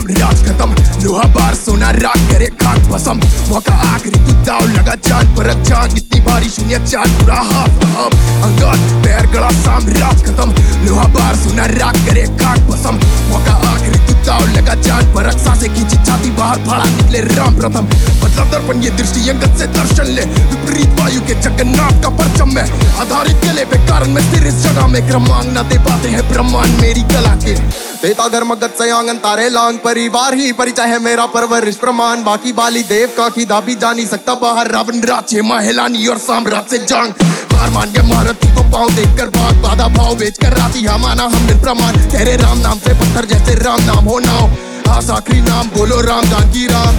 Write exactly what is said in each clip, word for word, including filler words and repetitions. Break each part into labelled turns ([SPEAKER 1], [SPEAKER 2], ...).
[SPEAKER 1] साम्राज्य खत्म, लोहा बार सोना राख करे खाक भस्म। मौका आखिरी तू दाव लगा चांद पर जान, इतनी भारी शून्य चांद पूरा हाथ अब। अंगात पैर गड़ा साम्राज्य खत्म, लोहा बार सोना राख करे खाक भस्म। मौका आखिरी तू दाव लगा चांद पर सांसें खींची छाती बाहर फाड़ा निकले राम प्रथम। बदला दर्पण ये दृष्टि अंगत से दर्शन ले, विपरीत वायु के जगन्नाथ का परचम में आधारित गले पे कारण में सिर इस जगह में क्रम मांगना दे पाते हैं ब्रह्मांड मेरी कला के।
[SPEAKER 2] देता घर मगध से आंगन तारे लांग, परिवार ही परिचय है मेरा परवरिश प्रमाण। बाकी बाली देव का की दाबी जा नहीं सकता बाहर, रावण राज महिलानी और साम्राज्य से जंग। हार मान के महारथी को पाँव देख कर भाग, बाधा भाव बेच कर राती हमारा हमने प्रमाण। तेरे राम नाम से पत्थर जैसे राम नाम हो नाओ, आज आखिरी नाम बोलो राम जानकी राम।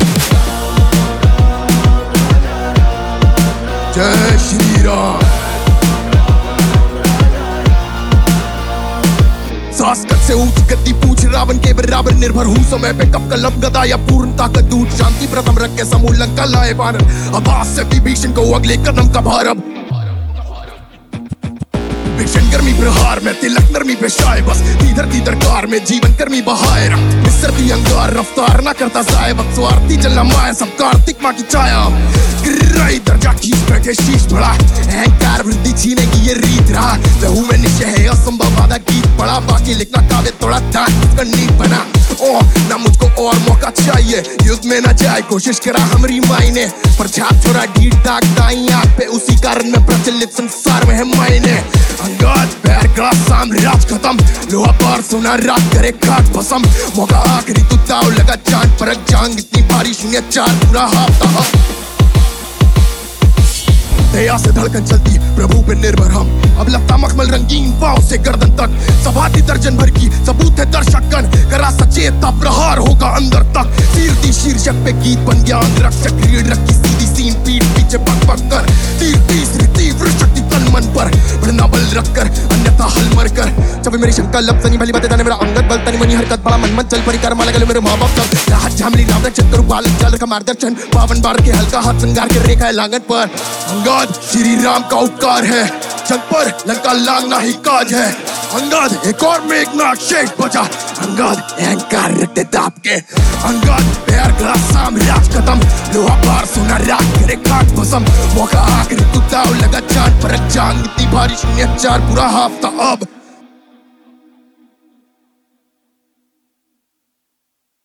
[SPEAKER 1] जय श्री राम। सासकत से ऊंच गद्दी पूछ, रावण के बराबर निर्भर हूँ समय पे कब कलम गदा या पूर्ण ताकत दूत। शांति प्रथम रख के समूल लंका लाए बानर, आभास से विभीषण को अगले कदम का भार। अब भीषण गर्मी प्रहार में तिलक नरमी पे शाय, बस तीधर तीधर कार में जीवन कर्मी बहाए। मिस्रती अंगार रफ्तार ना करता जाए, वक्त स्वार्थी चलना माया सब कार्तिक माँ की छाया। गिर्राई दर्जा खींच बैठे शीश बड़ा, अहंकार वृद्धि छीने की ये रीत रहा। लहू में निश्चय है असंभव वादा गीत पड़ा, बाकी लिखना काव्य थोड़ा दांत करनी बना। ओ ना मुझको और मौका चाहिए, युद्ध में ना जाए कोशिश करा हमारी माई ने। पर छाप छोड़ा ढीठ दाग दाई आंख पे, उसी कारण में प्रचलित संसार में है मायने। अंगात पैर गड़ा साम्राज्य खत्म, लोहा पार सोना राख करे खाक भस्म। मौका आखिरी तू दाव लगा चांद पर जांग, इतनी भारी शून्य चार पूरा हाथ। दया से धड़कन चलती प्रभु पे निर्भर हम, अब लगता मखमल रंगीन पाँव से गर्दन तक। सभाती दर्जन भर की सबूत है दर्शकगण, करा सचेत प्रहार होगा अंदर तक। तीर दी शीर्षक पे गीत बन गया अंगरक्षक, रीढ़ रखी सीधी सीन पीठ पीछे पक पक कर। तीर तीसरी तीव्र शक्ति तन मन पर, बढ़ना बल रखकर अन्यथा हल मर कर। जब मेरी शंका लब सनी भली बातें जाने मेरा अंगत बल तनी मनी हरकत बड़ा मन मन चल परिकार माला गले मेरे माँ बाप सब। राहत झामली राम रक्षक करू बाल जल का मार्गदर्शन, पावन बार के हल्का हाथ संगार के रेखा है लांगन पर। अंगात श्री राम का उपकार है, जग पर लंका लांगना ही काज है। अंगाद एक और मेघनाथ शेष बचा, अंगाद अहंकार रखते दाब के। अंगाद पैर गड़ा साम्राज्य खत्म, लोहा पार सोना राख करे खाक भस्म। मौका आखिरी तू दाव लगा चांद पर जांग, इतनी भारी शून्य चार पूरा हाफ था अब।